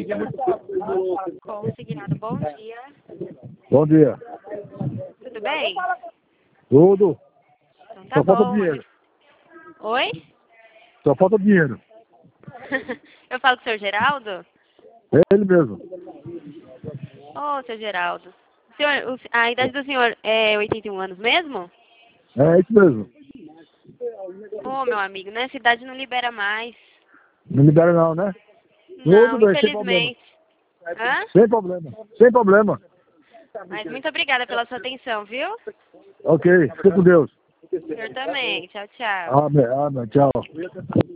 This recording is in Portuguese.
Consignado, bom dia. Bom dia. Tudo bem? Tudo. Então tá Só falta bom. dinheiro. Oi? Só falta dinheiro. Eu falo com o senhor Geraldo? É ele mesmo. Ô, seu Geraldo. A idade do senhor é 81 anos mesmo? É isso mesmo. Ô, meu amigo, nessa idade não libera mais. Não libera não, né? Não, Tudo bem, sem problema. infelizmente. Hã? Sem problema. Sem problema. Mas muito obrigada pela sua atenção, viu? Ok. Fica com Deus. O senhor também. Tchau, tchau. Amém. Amém. Tchau.